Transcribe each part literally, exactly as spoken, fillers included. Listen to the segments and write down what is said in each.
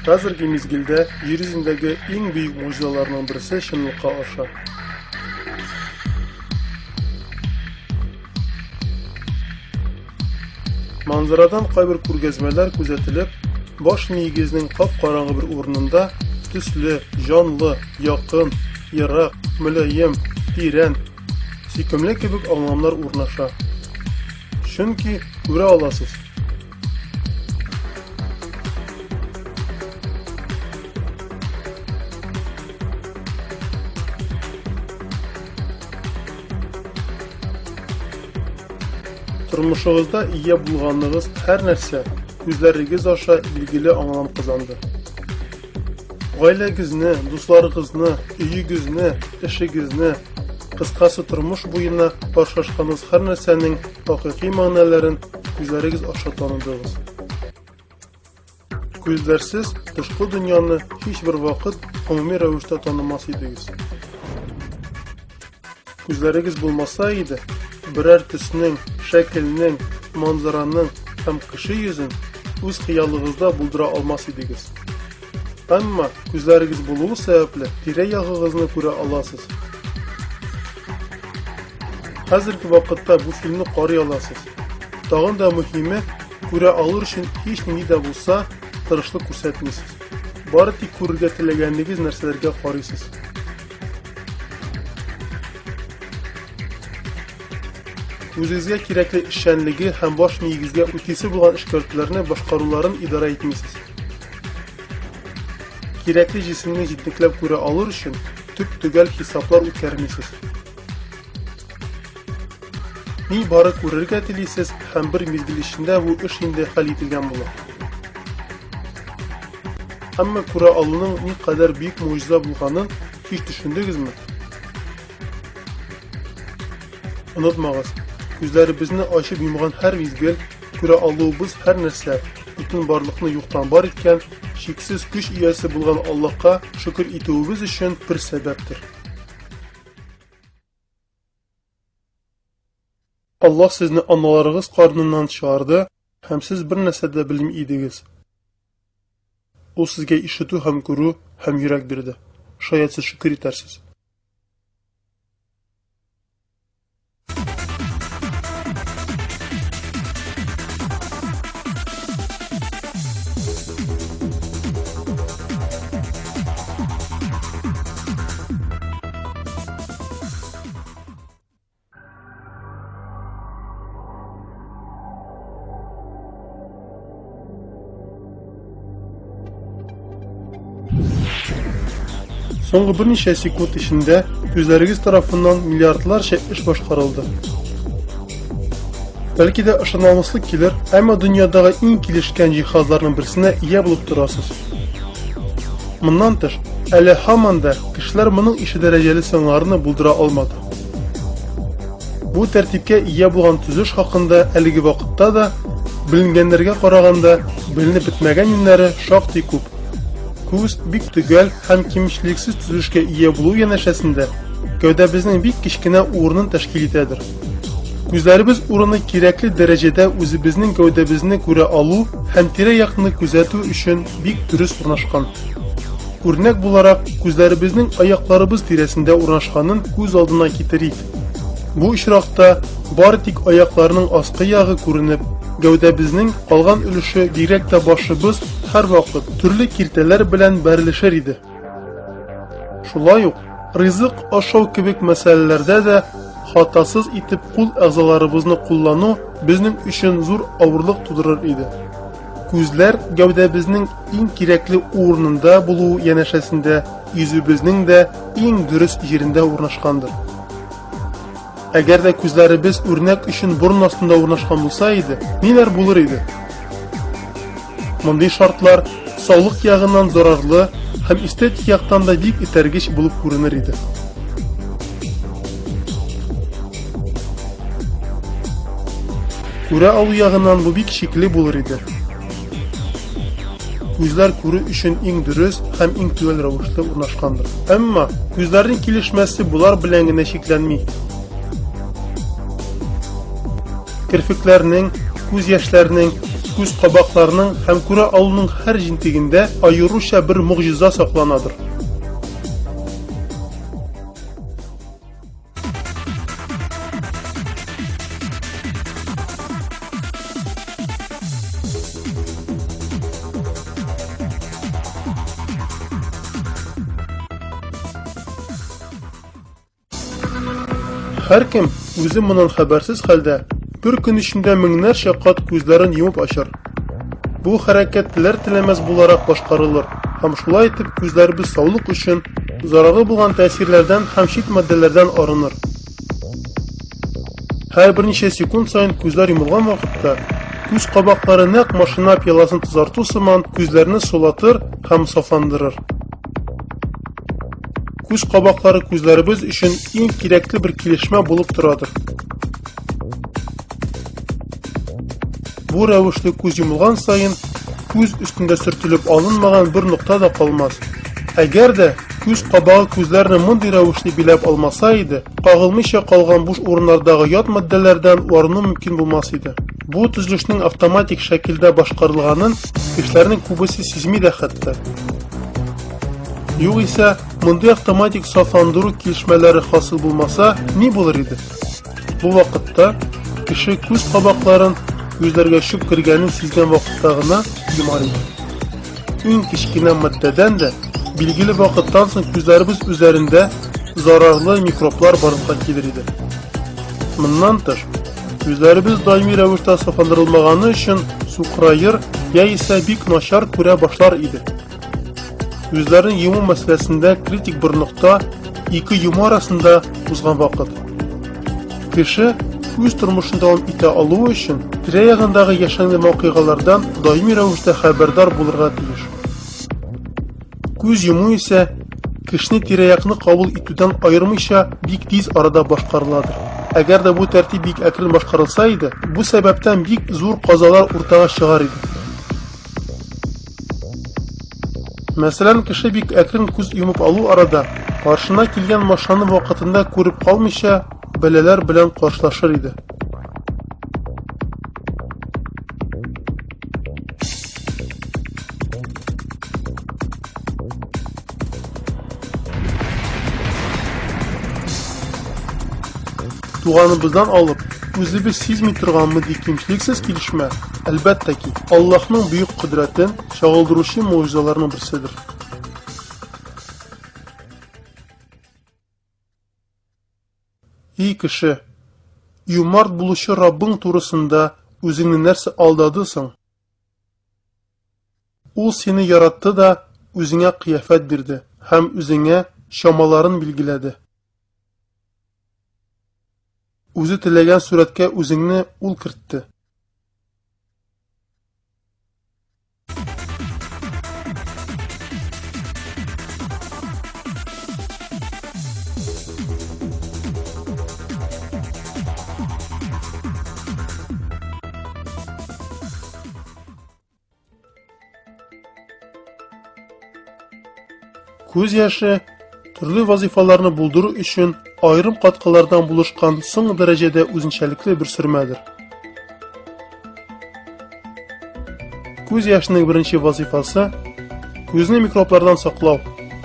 Хәзерге мизгилдә җир йөзендәге иң бөек муҗизаларның берсе чынлыкка аша. Манзарадан кайбер күргәзмәләр күзәтелеп, баш миегезнең кап-караңгы бер урынында төсле, җанлы, якын, ерак, мөлаем, тирән, сөйкемле кебек аңламлар урнаша. Чөнки күрә аласыз. Тормышыгызда ия булганлыгыз һәр нәрсә күзләрегез аша билгеле аңлам казанды. Гаиләгезне, дусларыгызны, өйегезне, эшегезне, кыскасы тормыш буена башкашканыз һәр нәрсәнең хакыйкый мәгънәләрен күзләрегез аша таныдыгыз. Күзләрсез тышкы дөньяны һичбер вакыт гомуми рәвештә танымас идегез. Күзләрегез булмаса иде, берәр төснең, шәкелнең, манзараның һәм кеше йөзен үз хыялыгызда булдыра алмас идегез. Әмма күзләрегез булуы сәбәпле тирә-ягыгызны күрә аласыз. Хәзерге вакытта бу фильмны карый аласыз. Тагын да мөһиме, күрә алыр өчен һич ни дә булса тырышлык күрсәтмисез. Бары тик күрергә теләгәнегез нәрсәләргә карыйсыз. Үзегезгә кирәкле эшчәнлеге һәм баш миегезгә үтисе булган эшкәртүләрне башкаруларын идара итмисез. Кирәкле җисемне җитекләп күрә алыр өчен төп-төгәл хисаплар үткәрмисез. Ни бары күрергә телисез һәм бер мизгел эчендә бу эш инде хәл ителгән була. Әмма күрә алуның ни кадәр бик муҗиза булганын һич төшендегезме? Онытмагыз. Күзләребезне ачып йомган һәр мизгел, күрә алуыбыз һәр нәрсә, бөтен барлыкны юктан бар иткән, шиксез көч иясе булган Аллаһка шөкер итүебез өчен бер сәбәптер. Аллаһ сезне аналарыгыз карныннан чыгарды һәм сез бер нәрсә дә белми идегез. Ул сезгә ишетү һәм күрү һәм йөрәк бирде. Шаят сез шөкер итәрсез. Соңгы берничә секунд эчендә күзләрегез тарафыннан миллиардларча эш башкарылды. Бәлки дә ышанылмаслык килер, әмма дөньядагы иң килешкән җиһазларның берсенә ия булып торасыз. Моннан тыш, әле һаман да кешеләр моның ише дәрәҗәле сыңарны булдыра алмады. Бу тәртипкә ия булган төзеш хакында әлеге вакытта да беленгәннәргә караганда беленеп бетмәгән юннәре шактый күп. Күз бик төгәл һәм кимчелексез төзелешкә ия булу янәшәсендә гәүдәбезнең бик кечкенә урынын тәшкил итәдер. Күзләребез урыны кирәкле дәрәҗәдә үзебезнең гәүдәбезне күрә алу һәм тирә-якны күзәтү өчен бик дөрес урнашкан. Үрнәк буларак, күзләребезнең аякларыбыз тирәсендә урнашканын күз алдына китерик. Бу очракта бары тик аякларның аскы ягы күренеп, гәүдәбезнең калган өлеше бигрәк тә башыбыз һәр вакыт төрле киртәләр белән бәрелешер иде. Шулай ук, ризык ашау кебек мәсьәләләрдә дә хатасыз итеп кул әгъзаларыбызны куллану безнең өчен зур авырлык тудырыр иде. Күзләр гәүдәбезнең иң кирәкле урынында булу янәшәсендә йөзебезнең дә иң дөрес җирендә урнашкандыр. Әгәр дә күзләребез үрнәк өчен борын астында урнашкан булса иде, ниләр булыр иде? Мондый шартлар саулык ягыннан зарарлы һәм эстетик яктан да бик итәргеч булып күренер иде. Күрә алу ягыннан бу бик шикле булыр иде. Күзләр күрү өчен иң дөрес һәм иң төгәл рәвештә урнашкандыр. Әмма күзләрнең килешмәсе булар белән генә шикләнми. Керфекләрнең, күз яшьләрнең күз кабакларының һәм күрә алуның һәр җинтегендә аеруча бер мугҗиза сакланадыр. Һәр кем үзе моннан хәбәрсез хәлдә бер көн эчендә меңнәрчә кат күзләрен йомып ачар. Бу хәрәкәт теләр-теләмәс буларак башкарылыр һәм шулай итеп күзләребез саулык өчен зарарлы булган тәэсирләрдән һәм чит матдәләрдән арыныр. Һәр берничә секунд саен күзләр йомылган вакытта күз кабаклары нәкъ машина пьяласын тазарту сыман күзләрне сулатыр һәм сафландырыр. Күз кабаклары күзләребез өчен иң кирәкле бер килешмә булып торадыр. Бу рәвешле күз йомылган саен күз өстендә сөртелеп алынмаган бер нокта да калмас. Әгәр дә күз кабагы күзләрне мондый рәвешле биләп алмаса иде, кагылмыйча калган буш урыннардагы ят матдәләрдән арыну мөмкин булмас иде. Бу төзелешнең автоматик шәкелдә башкарылганын кешеләрнең күбесе сизми дә хәтта. Югыйсә, мондый автоматик сафландыру килешмәләре хасыл булмаса, ни булыр иде? Бу вакытта кеше күз кабакларын күзләргә чүп кергәнен сизгән вакытта гына йомар иде. Иң кичкенә матдәдән дә билгеле вакыттан соң күзләребез үзләрендә зарарлы микроблар барлыкка килер иде. Моннан тыш, күзләребез даими рәвештә сафландырылмаганы өчен сукраер яисә бик начар күрә башлар иде. Күзләрен йому мәсьәләсендә критик бер нокта ике йому арасында узган вакыт. Кеше үз тормышын дәвам итә алу өчен тирә-ягындагы яшәнгән вакыйгалардан даими рәвештә хәбәрдар булырга тиеш. Күз йому исә кешене тирә-якны кабул итүдән аермыйча бик тиз арада башкарыладыр. Әгәр дә бу тәртип бик әкрен башкарылса иде, бу сәбәптән бик зур казалар уртага чыгар иде. Мәсәлән, кеше бик әкрен күз йомып алу арада каршына килгән машинаны вакытында күреп калмыйча бәлаләр белән каршылашыр иде. Туганыбыздан алып, үзебез сизми торган мондый кимчелексез килешмә, әлбәттә ки, Аллаһның бөек кудрәтен чагылдыручы муҗизаларның берседер. И кеше, юмарт булучы Раббың турысында үзеңне нәрсә алдады соң? Ул сине яратты да үзеңә кыяфәт бирде һәм үзеңә чамаларын билгеләде. Үзе теләгән сурәткә үзеңне ул кертте. Күз яше төрле вазифаларны булдыру өчен айрым каткылардан булышкан соң дәрәҗәдә үзенчәлекле бер сөрмәдер. Күз яшенең беренче вазифасы күзне микроблардан саклау.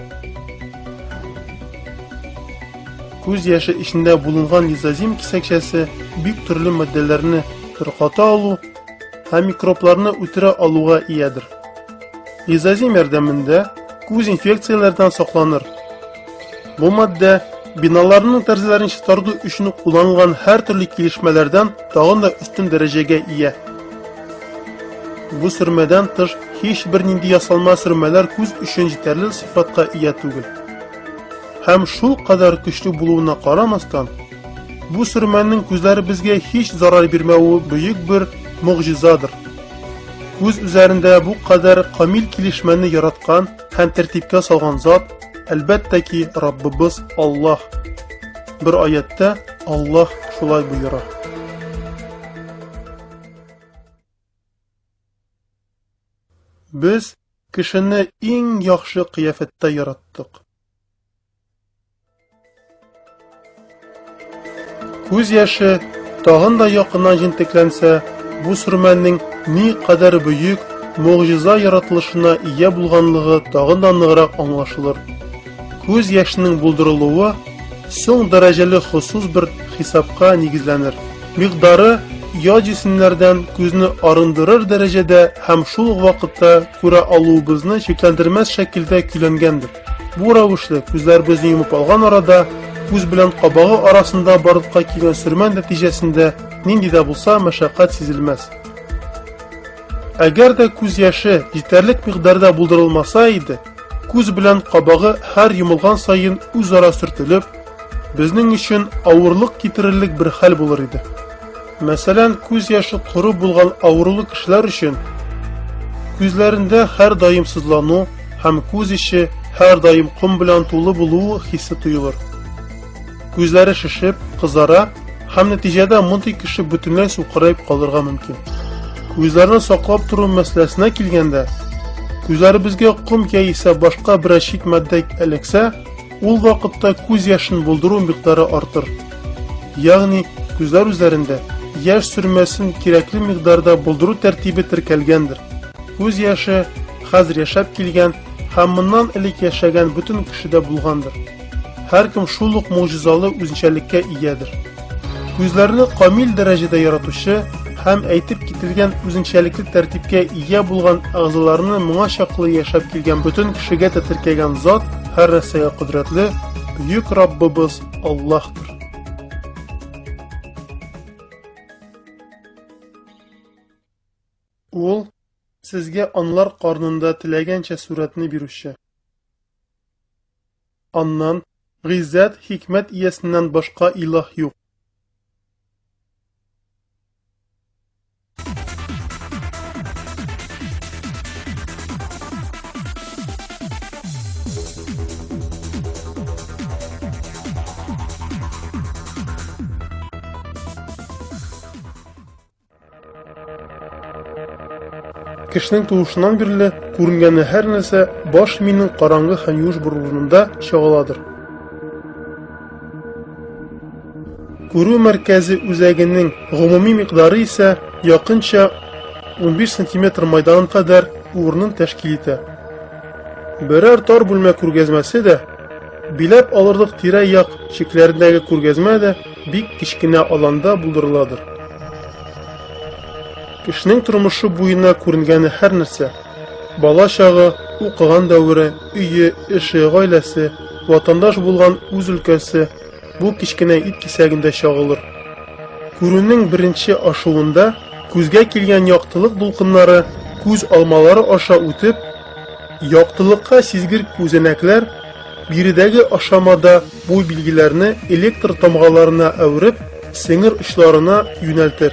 Күз яше эчендә булынган лизозим кисәкчәсе бик төрле матдәләрне тарката алу һәм микробларны үтерә алуга иядер. Лизозим ярдәмендә күз инфекцияләрдән сакланыр. Бу матдә биналарның тәрзеләрен чистарту өчен кулланылган һәр төрле килешмәләрдән тагын да өстен дәрәҗәгә ия. Бу сөрмәдән тыш һич бер нинди ясалма сөрмәләр күз өчен җитәрлек сыйфатка ия түгел. Һәм шул кадәр көчле булуына карамастан, бу сөрмәнең күзләребезгә һич зарар бирмәве бөек бер мугҗизадыр. Күз үзәрендә бу кадәр камил килешмәне яраткан һәм тәртипкә салган зат әлбәттә ки Раббыбыз Аллаһ. Бер аятта Аллаһ шулай боера. Без кешене иң яхшы кыяфәттә яраттык. Күз яше тагын да якыннан җентекләнсә, bu sürmәннең ни кадәр бөек могҗиза яратылышына ия булганлыгы тагын да ныграк аңлашылыр. Күз яшенең булдырылуы соң дәрәҗәле хусус бер хисапка нигезләнер. Микъдары я җисемнәрдән күзне арындырыр дәрәҗәдә һәм шул ук вакытта күрә алуыбызны шикләндермәс шәкелдә көйләнгәндер. Бу рәвешле күзләребезне йомып алган арада күз белән кабагы арасында барлыкка килгән сөрмән нәтиҗәсендә нинди дә булса мәшәкать сизелмәс. Әгәр дә күз яше җитәрлек микъдарда булдырылмаса иде, күз белән кабагы һәр йомылган саен үзара сөртелеп, безнең өчен авырлык китерерлек бер хәл булыр иде. Мәсәлән, күз яшы куры булган авырулы кешеләр өчен күзләрендә һәр даим сызлану һәм күз иче һәр даим ком белән тулы булуы хиссе тоелыр. Күзләре шешеп, кызара һәм нәтиҗәдә мондый кеше бөтенләй сукырайып калырга мөмкин. Күзләрне саклап тору мәсьәләсенә килгәндә, күзләребезгә ком яисә башка бер шик матдә эләксә, ул вакытта күз яшен булдыру микъдары артыр. Ягъни күзләр үзләрендә яшь сөрмәсен кирәкле микъдарда булдыру тәртибе теркәлгәндер. Күз яше хәзер яшәп килгән һәм моннан элек яшәгән бөтен кешедә булгандыр. Һәркем шул ук могҗизалы үзенчәлеккә иядер. Күзләрне камил дәрәҗәдә яратучы һәм әйтеп кителгән үзенчәлекле тәртипкә ия булган агъзаларны моңа чаклы яшәп килгән бөтен кешегә тәтеркәгән зат һәр нәрсәгә кудрәтле бөек Раббыбыз Аллаһтыр. Ул сезгә анлар карнында теләгәнчә сурәтне бирүче. Аннан гыйззәт, хикмәт иясеннән башка илаһ юк. Кешенең тулышыннан бирле күренгәне һәр нәрсә баш минең караңгы һәм юш бурында чагыладыр. Күрү мәркәзе үзәгенең гомуми микъдары исә якынча унбиш сантиметр майдан кадәр урынын тәшкил итә. Берәр тар бүлмә күргәзмәсе дә, биләп алырлык тирә-як чикләрендәге күргәзмә дә бик кичкенә аланда булдырыладыр. Кешенең тормышы буена күренгәне һәр нәрсә, бала чагы, укыган дәвре, өйе, эше, гаиләсе, ватандаш булган үз өлкәсе бу кичкенә ит кисәгендә чагылыр. Күрүнең беренче ашуында күзгә килгән яктылык дулкыннары күз алмалары аша үтеп, яктылыкка сизгер күзәнәкләр биредәге ашамада бу билгеләрне электр тамгаларына әвереп, сеңер очларына юнәлтер.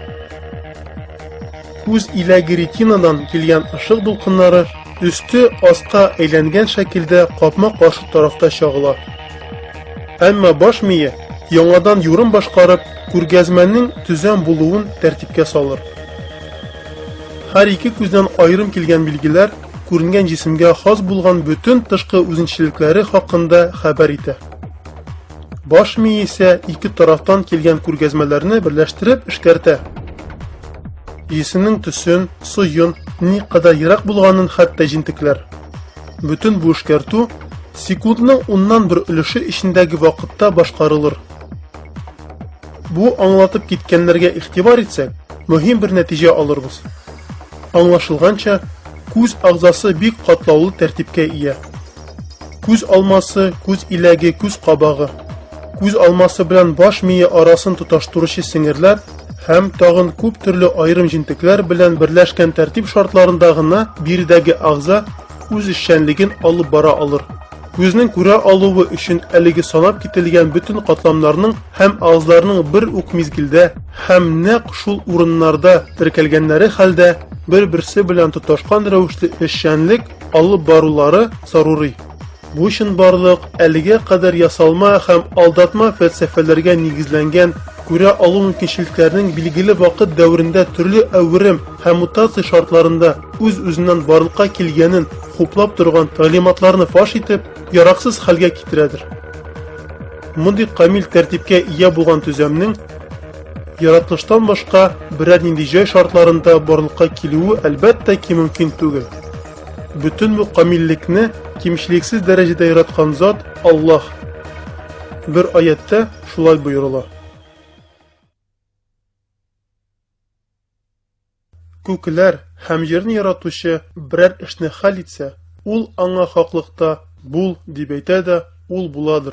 Күз иләге ретинадан килгән ышык дулкыннары өсте аска әйләнгән шәкелдә капма-каршы тарафта чагыла. Әмма баш мие яңадан юрым башкарып, күргәзмәнең төзән булуын тәртипкә салыр. Һәр ике күздән аерым килгән билгеләр күренгән җисемгә хас булган бөтен тышкы үзенчәлекләре хакында хәбәр итә. Баш мие исә ике тарафтан килгән күргәзмәләрне берләштереп эшкәртә. Исенең төсен, суен, ни кадәр ерак булганын хәтта җинтекләр. Бүтән бу эшкәртү секундның уннан бер өлеше ичендәге вакытта башкарылыр. Бу аңлатып киткәннәргә игътибар итсәк, мөһим бер нәтиҗә алырбыз. Аңлашылганча, күз агъзасы бик катлаулы тәртипкә ия. Күз алмасы, күз иләге, күз кабагы. Күз алмасы белән баш мие арасын тоташтыручы сеңерләр һәм тагын күп төрле аерым җинтекләр белән берләшкән тәртип шартларында гына биредәге агъза үз эшчәнлеген алып бара алыр. Күзнең күрә алуы өчен әлеге санап кителгән бүтән катламнарның һәм агъзларның бер үк мизгелдә һәм нәкъ шул урыннарда теркәлгәннәре хәлдә бер-берсе белән тоташкан рәвешле эшчәнлек алып барулары зарури. Бу өчен барлык әлегә кадәр ясалма һәм алдатма фәлсәфәләргә нигезләнгән күрә алу мөмкинчелекләренең билгеле вакыт дәврендә төрле әверем һәм мутация шартларында үз-үзеннән барлыкка килгәнен хуплап торган талиматларны фаш итеп, яраксыз хәлгә китерәдер. Мондый камил тәртипкә ия булган төзәмнең yaratılıştan başka birer nindi joy şartlarında barlıkka kilüğü elbette ki mümkün değil. Bütün bu kamillikni kimşiliksiz derecede yaratkan zat Allah. Bir ayette şulay buyurula. Kökler hem yerini yaratuşu birer işni hal etse, ul anga haklıkta bul dip eyte de ul buladır.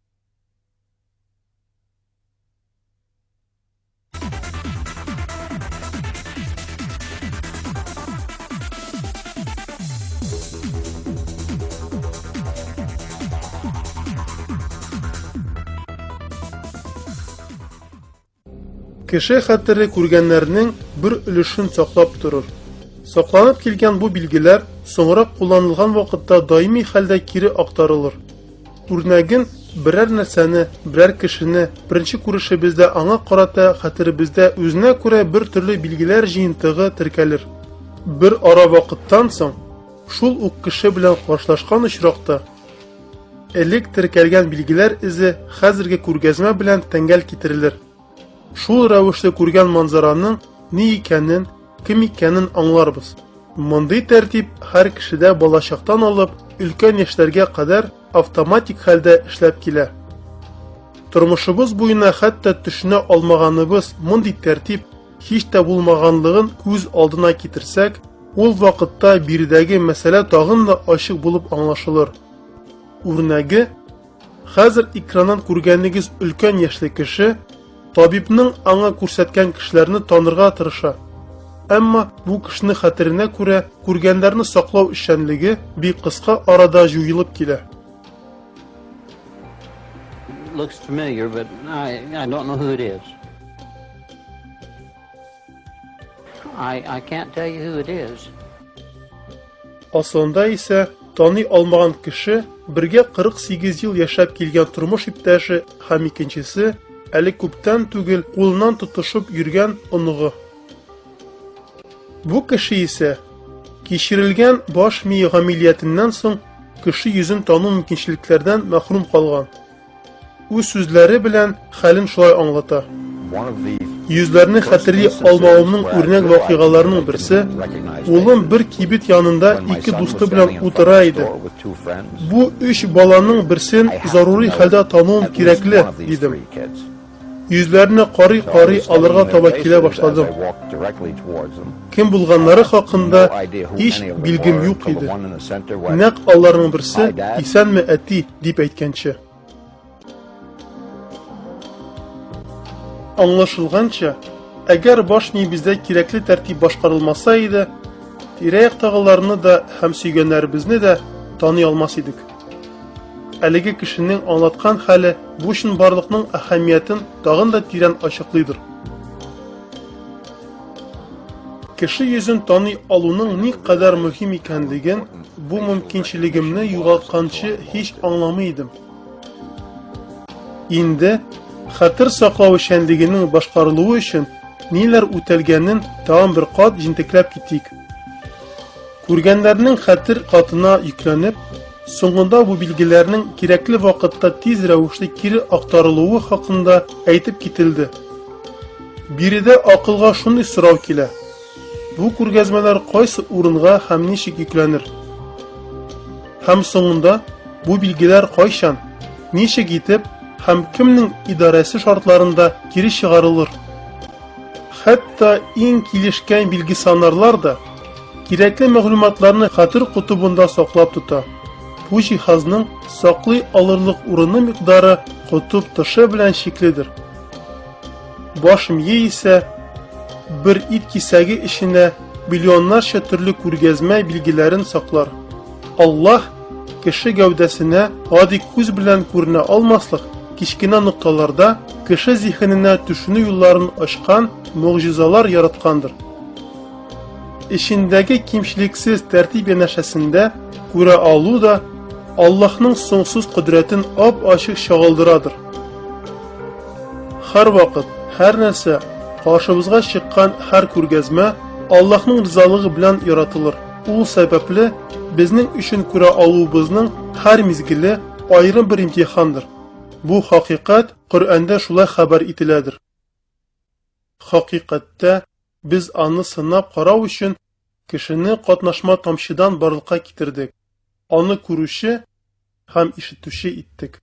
Kişi hatırı kurgenlerinin bir ülüşün saklap durur. Saklanıp kilgen bu bilgiler sonra kullanılgan vakitte daimi halde kiri aktarılır. Örneğin birer nerseni, birer kişini birinci kuruşu bizde ana karata hatırı bizde özüne göre bir türlü bilgiler jiyintığı tirkelir. Bir ara vakittan son, şul o kişi bilen karşılaşkan ışrakta elik tirkelgen bilgiler izi hazırki kurgezme bilen tengel kitirilir. Şul ravuşta kurgan manzaranın ne ikenin, kim ikenin anlarız. Mındıy tertip her kişide balaşaktan alıp ülken yaşlarga kadar avtomatik halde işlep kile. Turmuşubuz boyuna hatta düşüne almağanыбыз mındıy tertip hiç de bulmağanlığın göz aldına getirsek, ol vakitte birdeki mesele tağın da açık bulup anlaşılır. Örneği, hazır ekranın kurganligiz ülken yaşlı kişi, tabibinin ana kursetken kişilerini tanırga tırışa. Ama bu kişinin hatırına göre kurgenlerini saklav işenligi bir kıska arada juyulup kile. Looks familiar, but I, I don't know who it is. I, I can't tell you who it is. Aslında ise tanı almagan kişi birge kırk sekiz yıl yaşap kilgen turmuş iptaşı hem ikincisi eli kuptan tügül kolundan tutuşup yürgen onuğu. Bu kişi ise geçirilgen baş miye ameliyatından son kişi yüzün tanı mümkünçiliklerden mahrum kalgan. O sözleri bilen halin şolay anlata. Yüzlerini hatırlı almağımın örnek vakıgalarının birisi, oğlum bir kibit yanında iki dostu bilen oturaydı. Bu üç balanın birsin zaruri halde tanımım gerekli dedim. Yüzlerini qarı qarı alırga tabakkile başladım. Kim bulganları hakkında hiç bilgim yok idi. Nek Allah'ın birisi isen mi eti deyip aytkençe. Anlaşılgança, eğer başni bizde gerekli tertip başkarılmasaydı, tirek tağılarını da hem süygenlerimizni de tanı almasaydık. Eligi kişinin anlatkan hali bu işin barlığının ahamiyetin dağın da tiren açıklıdır. Kişi yüzün tanı alunun ne kadar mühim ikendigin bu mümkünçiligimni yuğaltkançı hiç anlamıydım. Indi, hatır saklavu şenliginin başkarılığı için neler ötelgenin tam bir kat jintiklep gittik. Kurgenlerinin hatır katına yüklenip, sonunda bu bilgilerinin gerekli vakitte tiz ravuşta geri aktarılığı hakkında aytıp gitildi. Biri de akılga şunu sırav kile. Bu kurgezmeler qaysı urunga hem neşik yüklenir. Hem sonunda bu bilgiler qayşan, neşik gitip, hem kimnin idaresi şartlarında geri çıkarılır. Hatta en kilişken bilgisayarlar da gerekli məlumatlarını hatır kutubunda saklap tuta. Bu cihazның saklı alırlık urunu miqdarı kutup dışı bilen şeklidir. Baş miye ise bir it kisəgi işine milyonlarca türlü kurgezme bilgilerin saklar. Allah kişi gövdesine adi göz bilen görüne almaslık kiçkine noktalarda kişi zihnine düşünü yollarını açkan mucizalar yaratkandır. İşindeki kimşiliksiz tertip yanaşasında göre alu da Allah'ın sonsuz kudretin ap açık şağıldıradır. Her vakit, her neyse karşımıza çıkan her kurgezme Allah'ın rızalığı bilen yaratılır. O sebeple bizning üçün göre alubuzning her mizgili ayrı bir imtihandır. Bu hakikat Kur'an'da şulay haber itiledir. Хакыйкатьтә, biz аны сынап карау өчен кешене катнашма тамчыдан барлыкка китердек. Аны күрүче һәм ишетүче иттек.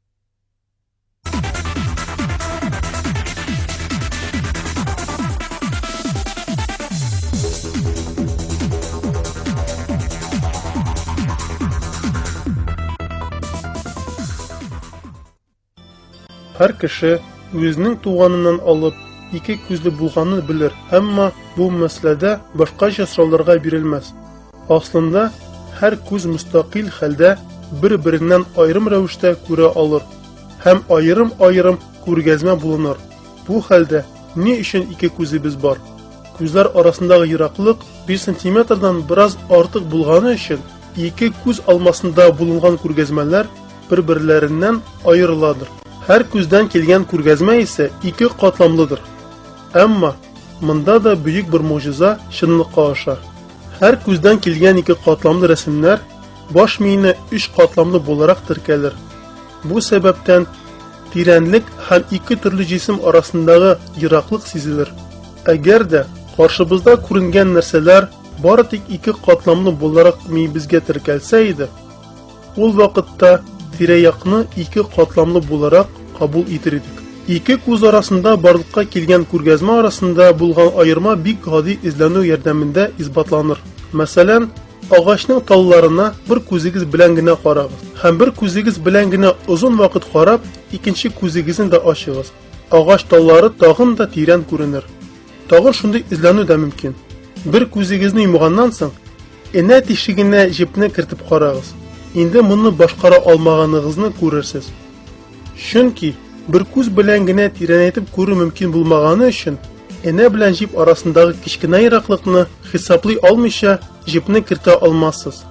Һәр кеше үзенең туганыннан алып ике күзле булганны белер, әмма бу мәсьәләдә башкача сорауларга бирелмәс. Аслында һәр күз мустақил хәлдә бер-береннән аерым рәвештә күрә алыр һәм аерым-аерым күргәзмә булыныр. Бу хәлдә ни өчен ике күзебез бар? Күзләр арасындагы ераклык биш сантиметрдан бераз артык булганы өчен ике күз алмасында булынган күргәзмәләр бер-берләреннән аерыладыр. Һәр күздән килгән күргәзмә исә ике катламлыдыр. Әмма монда да бөек бер муҗиза чынлыкка аша. Һәр күздән килгән ике катламлы рәсемнәр баш миенә өч катламлы буларак теркәлер. Бу сәбәптән тирәнлек һәм ике төрле җисем арасындагы ераклык сизелер. Әгәр дә каршыбызда күренгән нәрсәләр бары тик ике катламлы буларак миебезгә теркәлсә иде, ул вакытта тирә-якны ике катламлы буларак кабул итер идек. Ике күз арасында барлыкка килгән күргәзмә арасында булган аерма бик гади изләнү ярдәмендә исбатланыр. Мәсәлән, агачның талларына бер күзегез белән генә карагыз һәм бер күзегез белән генә озын вакыт карап, икенче күзегезне дә ачыгыз. Агач таллары тагын да тирән күренер. Тагын шундый изләнү дә мөмкин. Бер күзегезне йомганнан соң, энә тишегенә җепне кертеп карагыз. Инде моны башкара алмаганыгызны күрерсез. Чөнки бер күз белән генә тирәнәйтеп күрү мөмкин булмаганы өчен, энә белән җип арасындагы кичкенә ераклыкны хисаплый алмыйча җипне кертә алмассыз.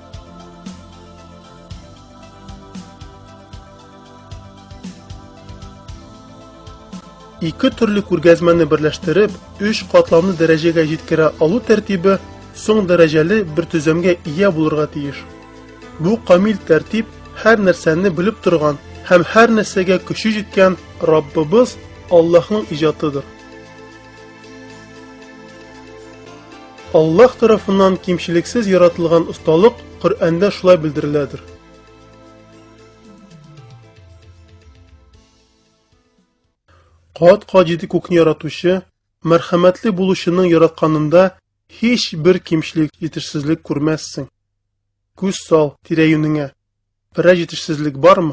Ике төрле күргәзмәне берләштереп, өч катламлы дәрәҗәгә җиткерә алу тәртибе соң дәрәҗәле бер төземгә ия булырга тиеш. Бу камил тәртип һәр нәрсәне белеп торган һәм һәр нәрсәгә көче җиткән Раббыбыз Аллаһның иҗатыдыр. Аллаһ тарафыннан кимчелексез яратылган осталык Коръәндә шулай белдереләдер. Кат-кат җиде күкне яратучы, мәрхәмәтле булучының яратканында һич бер кимчелек, җитешсезлек күрмәссең. Күз сал тирә-юнеңә. Берәр җитешсезлек бармы?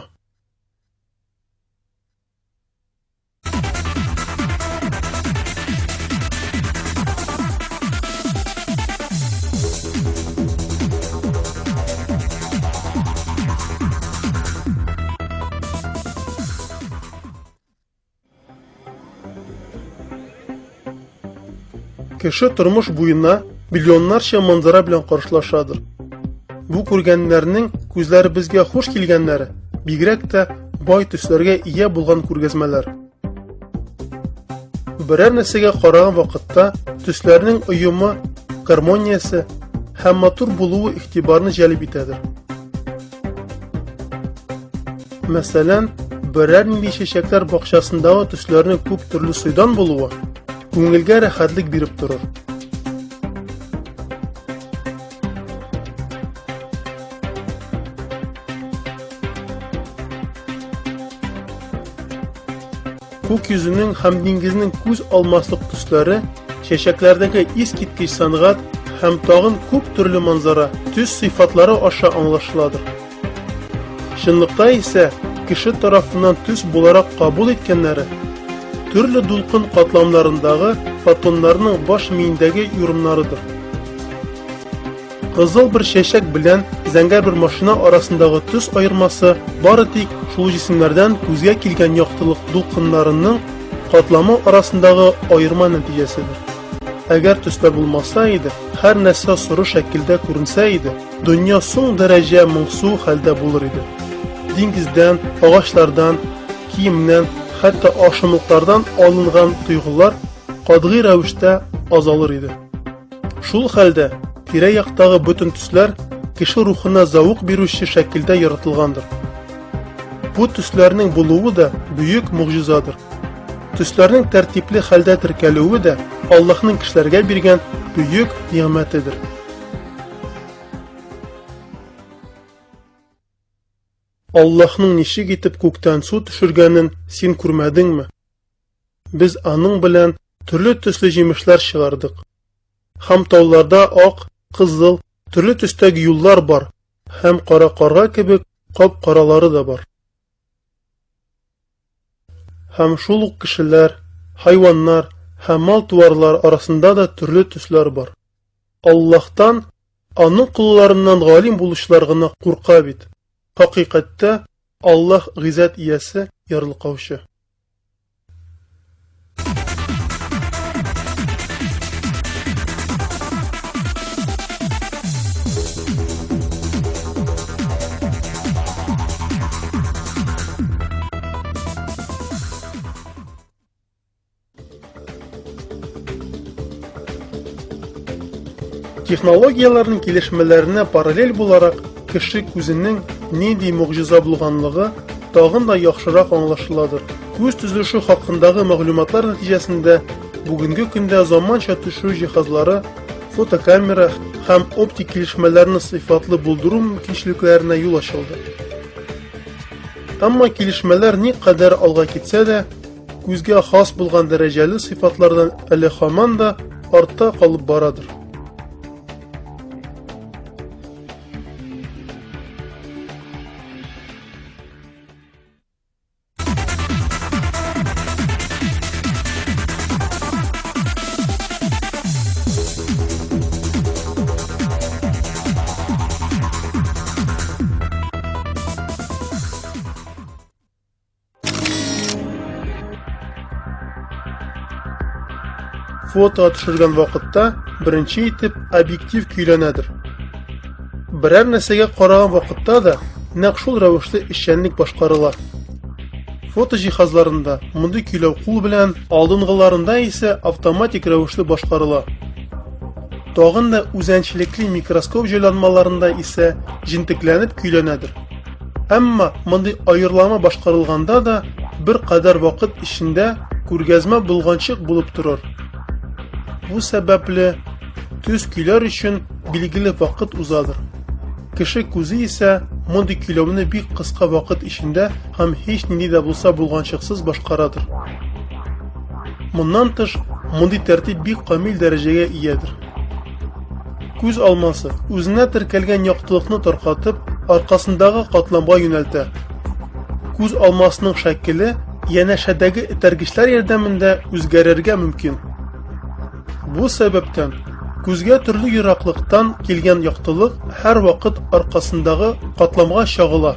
Кеше тормыш буена миллионнарча манзара белән каршылашадыр. Бу күргәннәрнең күзләребезгә хуш килгәннәре, бигрәк тә бай төсләргә ия булган күргәзмәләр. Берәр нәрсәгә караган вакытта төсләрнең уйымы, гармониясе һәм матур булуы игътибарны җәлеп итәдер. Мәсәлән, берәр нинди чәчәкләр бакчасындагы төсләрнең күп төрле суйдан булуы күңелгә рәхәтлек биреп торыр. Күк йөзенең һәм диңгезнең күз алмаслык төсләре, чәчәкләрдәге искиткеч сәнгать һәм тагын күп төрле манзара, төс сыйфатлары аша аңлашыладыр. Чынлыкта исә кеше тарафыннан төс буларак кабул иткәннәре төрле дулкын катламнарындагы фотоннарның баш миендәге юрымнарыдыр. Кызыл бер чәчәк белән зәңгәр бер машина арасындагы төс аермасы бары тик шул җисемнәрдән күзгә килгән яктылык дулкыннарының катламы арасындагы аерма нәтиҗәседер. Әгәр төсләр булмаса иде, һәр нәрсә соры шәкелдә күренсә иде, дөнья соң дәрәҗә моңсу хәлдә булыр иде. Диңгездән, агачлардан, киемнән, хәтта ашамлыклардан алынган тойгылар катгый рәвештә азалыр иде. Шул хәлдә тирә-яктагы бөтен төсләр кеше рухына зауык бирүче шәкелдә яратылгандыр. Бу төсләрнең булуы да бөек муҗизадыр. Төсләрнең тәртипле хәлдә теркәлүе дә Аллаһның кешеләргә биргән бөек ниъмәтедер. Аллаһның ничек итеп күктән су төшергәнен син күрмәдеңме? Без аның белән төрле төсле җимешләр чыгардык. Һәм тауларда ак, кызыл, төрле төстәге юллар бар, һәм кара карга кебек кап-каралары да бар. Һәм шул ук кешеләр, хайваннар һәм мал-туарлар арасында да төрле төсләр бар. Аллаһтан, аның кулларыннан галим булучылар гына курка бит. Хакыйкатьтә, Аллаһ гыйззәт иясе, ярлыкаучы. Технологияларның килешмәләренә параллель буларак, кеше күзенең нинди мөгъҗиза булганлыгы тагын да яхшырак аңлашыладыр. Күз төзелеше хакындагы мәгълүматлар нәтиҗәсендә бүгенге көндә заманча төшү җиһазлары, фотокамера һәм оптик килешмәләрне сыйфатлы булдыру мөмкинлекләренә юл ачылды. Әмма килешмәләр ни кадәр алга китсә дә, күзгә хас булган дәрәҗәле сыйфатлардан әле һаман да артта калып барадыр. Фото төшергән вакытта беренче итеп объектив көйләнәдер. Берәр нәрсәгә караган вакытта да нәкъ шул рәвешле эшчәнлек башкарыла. Фото җиһазларында мондый көйләү кул белән, алдынгыларында исә автоматик рәвешле башкарыла. Тагын да үзенчәлекле микроскоп җайланмаларында исә җентекләнеп көйләнәдер. Әмма мондый аерылма башкарылганда да бер кадәр вакыт ичендә күргәзмә булганчык булып торыр. Бу сәбәпле төс көйләр өчен билгеле вакыт узадыр. Кеше күзе исә мондый көйләүне бик кыска вакыт ичендә һәм һич нинди дә булса булганчыксыз башкарадыр. Моннан тыш, мондый тәртип бик камил дәрәҗәгә иядер. Күз алмасы үзенә теркәлгән яктылыкны таркатып, аркасындагы катламга юнәлтә. Күз алмасының шәкеле янәшәдәге этәргечләр ярдәмендә үзгәрергә мөмкин. Бу сәбәптән күзгә төрле ераклыктан килгән яктылык һәр вакыт аркасындагы катламга чагыла.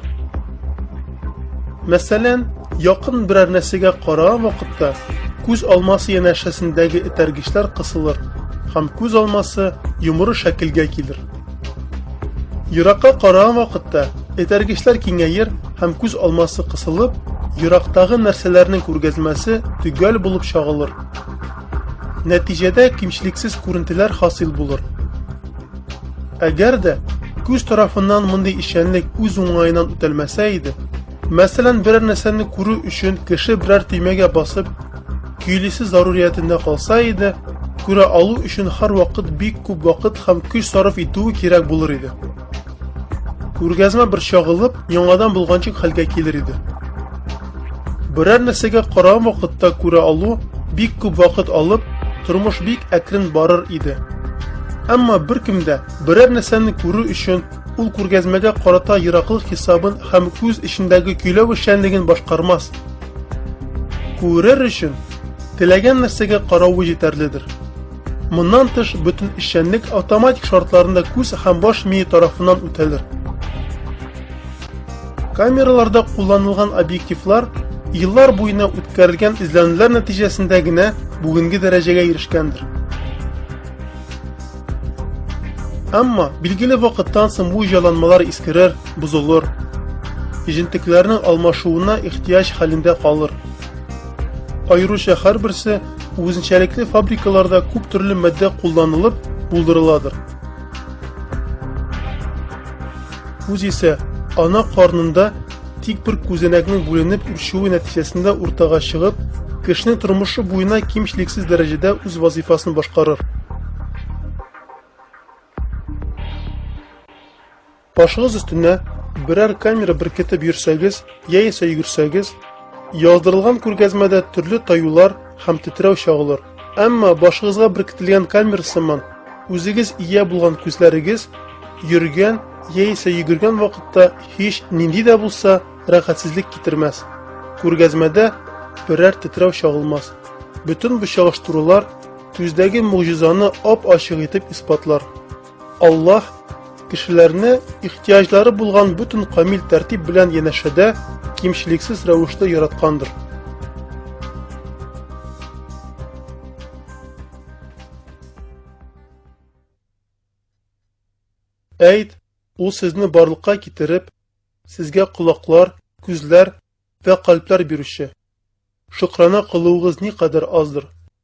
Мәсәлән, якын берәр нәрсәгә караган вакытта күз алмасы янәшәсендәге этәргечләр кысылыр һәм күз алмасы йомры шәкелгә килер. Еракка караган вакытта этәргечләр киңәер һәм күз алмасы кысылып, ерактагы нәрсәләрнең күргәзмәсе төгәл булып чагылыр. Нәтиҗәдә кимчелексез күрентеләр хасил булыр. Әгәр дә күз тарафыннан мондый эшчәнлек үз уңаеннан үтәлмәсә иде, мәсәлән, берәр нәрсәне күрү өчен кеше берәр төймәгә басып, көйлисе заруриятендә калса иде, күрә алу өчен һәр вакыт бик күп вакыт һәм көч сарыф итүе кирәк булыр иде. Күргәзмә бер чагылып, яңадан булганчык хәлгә килер иде. Берәр нәрсәгә караган вакытта күрә алу бик күп вакыт алып, тормыш бик әкрен барыр иде. Әмма беркемдә берәр нәрсәне күрү өчен ул күргәзмәгә карата ераклык хисабын һәм күз эчендәге көйләү эшчәнлеген башкармас. Күрер өчен теләгән нәрсәгә карау җитәрледер. Моннан тыш, бөтен эшчәнлек автоматик шартларында күз һәм баш мие тарафыннан үтәлер. Камераларда кулланылган объективлар еллар буена үткәрелгән эзләнүләр нәтиҗәсендә генә бүгенге дәрәҗәгә ирешкәндер. Әмма билгеле вакыттан соң бу җайланмалар искерер, бозылыр. Җентекләрнең алмашуына ихтияҗ хәлендә калыр. Аеруча һәрберсе үзенчәлекле фабрикаларда күп төрле матдә кулланылып булдырыладыр. Үз исә ана карнында тик бер күзәнәкнең бүленеп үрчүе нәтиҗәсендә уртага чыгып, кешенең тормышы буена кимчелексез дәрәҗәдә үз вазифасын башкарыр. Башыгыз өстенә берәр камера беркетеп йөрсәгез, яисә йөгерсәгез, яздырылган күргәзмәдә төрле таюлар һәм тетрәү чагылыр. Әмма башыгызга беркетелгән камера сыман үзегез ия булган күзләрегез йөргән яисә йөгергән вакытта һич нинди дә булса рәхәтсезлек китермәс. Күргәзмәдә берәр тетрәү чагылмас. Бөтен бу чагыштырулар түздәге муҗизаны ап-ачык итеп испатлар. Аллаһ кешеләрне ихтияҗлары булган бөтен камил тәртип белән янәшәдә кимчелексез рәвештә яраткандыр. Әйт, ул сезне барлыкка китереп, сезгә колаклар, күзләр вә калплар бирүче. Шөкрана кылуыгыз ни кадәр аздыр.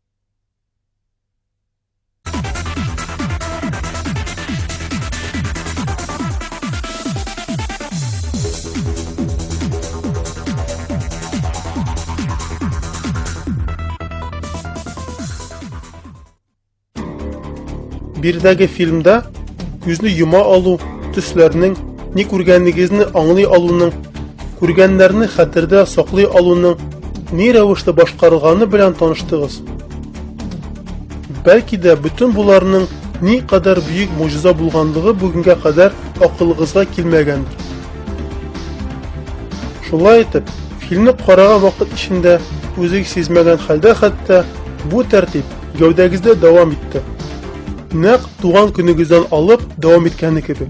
Биредәге фильмда күзне йома алу, төсләрнең, ни күргәнлегегезне аңлый алуның, күргәннәрне хәтердә саклый алуның ни рәвештә башкарылганы белән таныштыгыз. Бәлки дә бөтен буларның ни кадәр бөек муҗиза булганлыгы бүгенгә кадәр акылыгызга килмәгәндер. Шулай итеп, фильмны караган вакыт ичендә үзегез сизмәгән хәлдә хәтта бу тәртип гәүдәгездә дәвам итте. Нәкъ туган көнегездән алып дәвам иткәне кебек.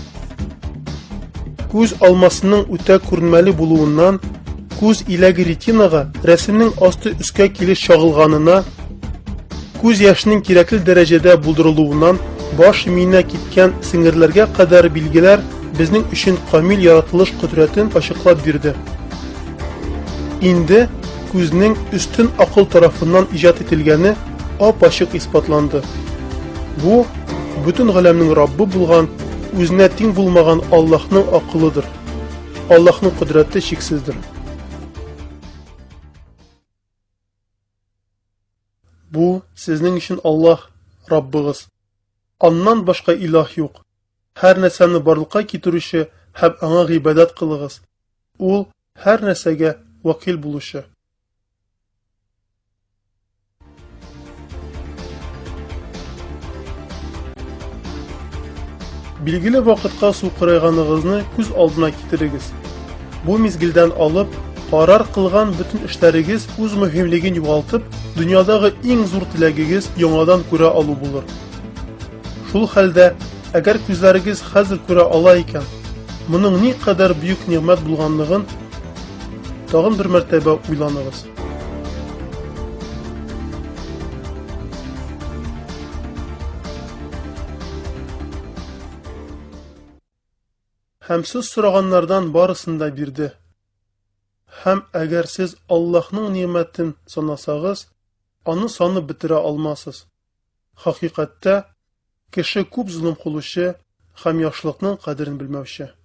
Күз алмасының үтә күренмәле булуыннан, күз иләге ретинага рәсемнең асты өскә килеш чагылганына, күз яшенең кирәкле дәрәҗәдә булдырылуыннан баш миенә киткән сеңгерләргә кадәр билгеләр безнең өчен камил яратылыш кодрәтен ачыклап бирде. Инде күзнең үстен акыл тарафыннан иҗат ителгәне ап-ачык испатланды. Бу бөтен галәмнең Раббы булган, үзенә тиң булмаган Аллаһның акылыдыр. Аллаһның кодрәте чиксездер. Бу сезнең өчен Аллаһ Раббыгыз. Аннан башка илаһ юк. Һәр нәрсәне барлыкка китерүче һәм аңа гыйбадат кылыгыз. Ул һәр нәрсәгә вакил булучы. Билгеле вакытка су кырайганыгызны күз алдына китерегез. Бу мизгилдән алып, карар кылган бөтен эшләрегез үз мөһимлеген югалтып, дөньядагы иң зур теләгегез яңадан күрә алу булыр. Шул хәлдә, әгәр күзләрегез хәзер күрә ала икән, моның ни кадәр бөек ниъмәт булганлыгын тагын бер мәртәбә уйланыгыз. Һәм сез сораганнардан барысын да бирде. Һәм әгәр сез Аллаһның ниъмәтен санасагыз, аны санап бетерә алмассыз. Хакыйкатьтә, кеше күп зулым кылучы һәм яхшылыкның кадерен белмәүче.